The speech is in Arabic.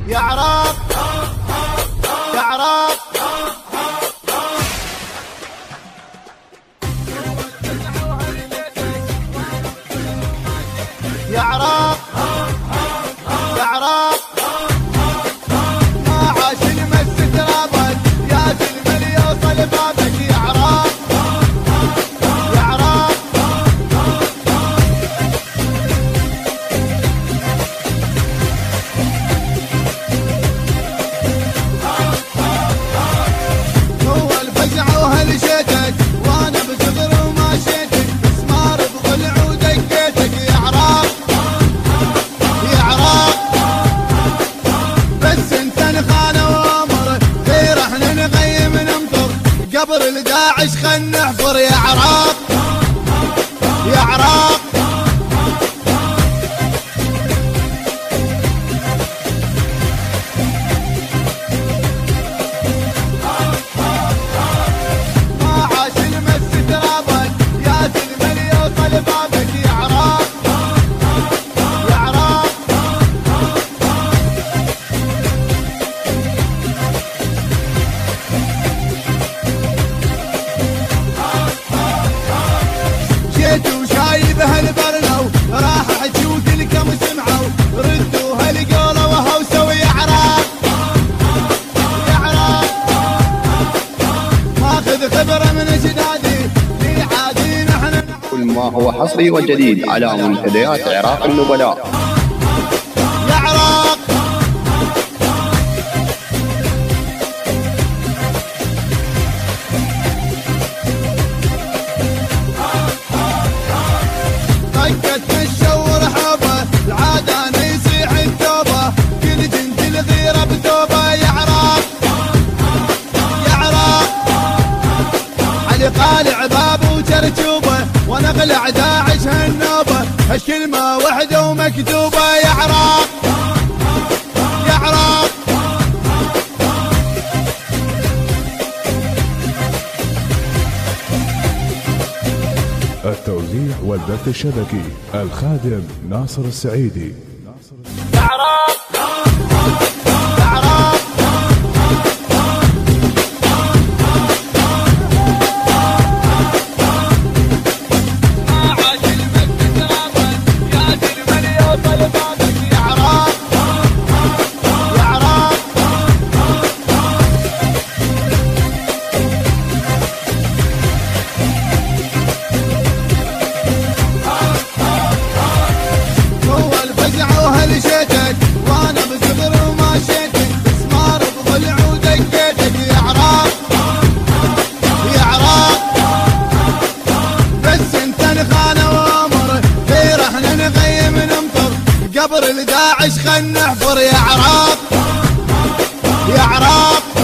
يا عراق يا عراق يا عراق يا عراق ما عاش المس ترابك يا زلمة اللي يوصل بابك يا عراق يا عراق هو الفزع وهلشتك وانا بصغر وما شيتك مسمار بضلع ودقيتك يا عراق يا عراق بس انت نخانة وامر غير احنا نغيم نمطر قبر الداعش خل نحفر يا عراق يا عراق ما عاش المس ترابك يا زلمة اللي يوصل بابك يا عراق يا عراق جيت وشايب هالبرنو راح احكي وكلكم سمعوا ردوا هالقولة وهوسوا يا عراق يا عراق ماخذ خبرة من اجدادي لي عادي نحن كل ما هو حصري وجديد على منتديات عراق النبلاء. يا عراق طقت الشور حبه العادة انا يصيح التوبة كل جنت الغيرة بتوبة يا عراق يا عراق علي قالع باب وترجوبه وانا اقلع داعش هالنوبة هالكلمة وحدة ومكتوبة يا عراق يا عراق التوزيع والبث الشبكي الخادم ناصر السعيدي. يا عراق يا عراق ما عاش المس ترابك يا زلمة اللي يوصل بابك يا عراق يا عراق هو الفزع وهلشتك وانا بصغر وما شيتك مسمار بضلع ودقيتك يا عراق يا عراق بس انت نخانة وامر غير احنا نغيم نمطر قبر الداعش خل نحفر يا عراق يا عراق